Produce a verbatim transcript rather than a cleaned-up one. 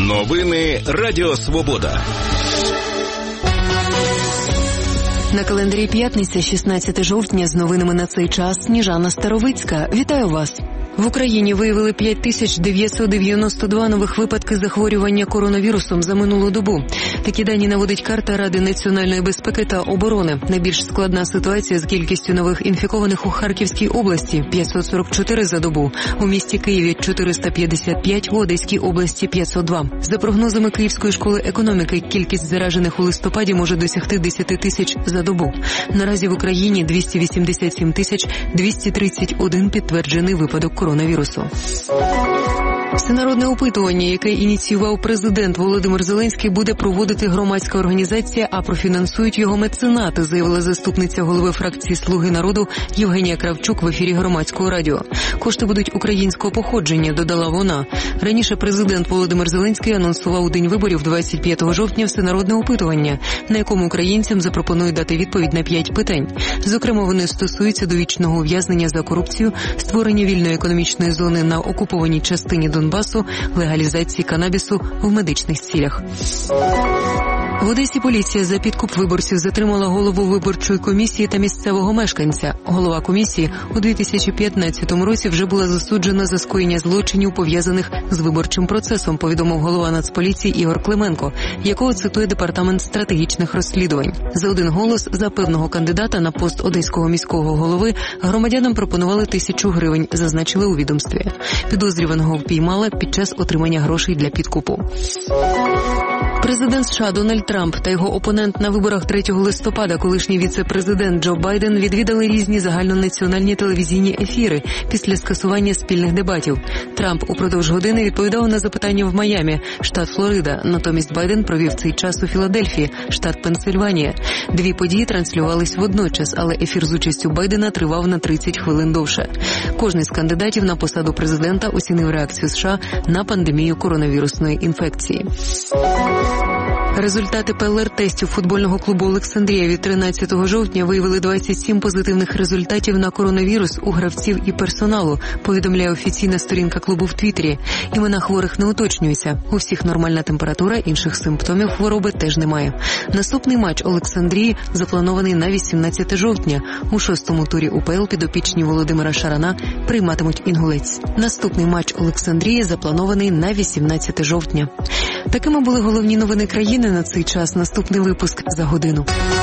Новини Радіо Свобода. На календарі п'ятниця, шістнадцяте жовтня, з новинами на цей час Сніжана Старовицька. Вітаю вас! В Україні виявили п'ять тисяч дев'ятсот дев'яносто два нових випадки захворювання коронавірусом за минулу добу. Такі дані наводить карта Ради національної безпеки та оборони. Найбільш складна ситуація з кількістю нових інфікованих у Харківській області – п'ятсот сорок чотири за добу, у місті Києві – чотириста п'ятдесят п'ять, у Одеській області – п'ятсот два. За прогнозами Київської школи економіки, кількість заражених у листопаді може досягти десять тисяч за добу. Наразі в Україні двісті вісімдесят сім тисяч двісті тридцять один підтверджений випадок коронавірусу. Всенародне опитування, яке ініціював президент Володимир Зеленський, буде проводити громадська організація, а профінансують його меценати, заявила заступниця голови фракції «Слуги народу» Євгенія Кравчук в ефірі Громадського радіо. Кошти будуть українського походження, додала вона. Раніше президент Володимир Зеленський анонсував у день виборів двадцять п'ятого жовтня всенародне опитування, на якому українцям запропонують дати відповідь на п'ять питань. Зокрема, вони стосуються довічного ув'язнення за корупцію, створення вільної економічної зони на окупованій частині Донбасу, легалізації канабісу в медичних цілях. В Одесі поліція за підкуп виборців затримала голову виборчої комісії та місцевого мешканця. Голова комісії у дві тисячі п'ятнадцятому році вже була засуджена за скоєння злочинів, пов'язаних з виборчим процесом, повідомив голова Нацполіції Ігор Клименко, якого цитує Департамент стратегічних розслідувань. За один голос за певного кандидата на пост одеського міського голови громадянам пропонували тисячу гривень, зазначили у відомстві. Підозрюваного впіймали під час отримання грошей для підкупу. Президент США Дональд Трамп та його опонент на виборах третього листопада, колишній віце-президент Джо Байден, відвідали різні загальнонаціональні телевізійні ефіри після скасування спільних дебатів. Трамп упродовж години відповідав на запитання в Майамі, штат Флорида. Натомість Байден провів цей час у Філадельфії, штат Пенсильванія. Дві події транслювались водночас, але ефір з участю Байдена тривав на тридцять хвилин довше. Кожний з кандидатів на посаду президента оцінив реакцію США на пандемію коронавірусної інфекції. Результати пе ел ар-тестів футбольного клубу «Олександрія» від тринадцятого жовтня виявили двадцять сім позитивних результатів на коронавірус у гравців і персоналу, повідомляє офіційна сторінка клубу в Твіттері. Імена хворих не уточнюються. У всіх нормальна температура, інших симптомів хвороби теж немає. Наступний матч «Олександрії» запланований на вісімнадцяте жовтня. У шостому турі у пе ел підопічні Володимира Шарана прийматимуть Інгулець. Наступний матч «Олександрії» запланований на вісімнадцяте жовтня. Такими були головні новини країни на цей час. Наступний випуск за годину.